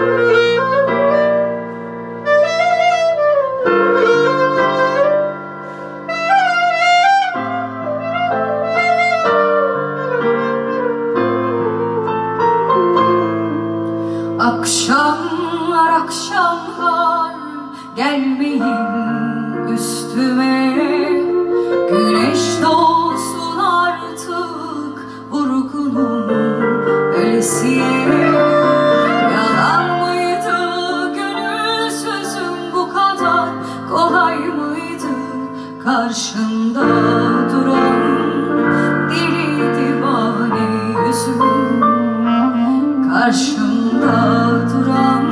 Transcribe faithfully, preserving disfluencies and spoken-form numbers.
Akşamlar akşamlar gelmeyin üstüme, güneş doğsun artık vurgunum ölesiye. Yalan mıydı gönül sözüm, bu kadar kolay mıydı karşında duran deli divane yüzüm, karşımda duran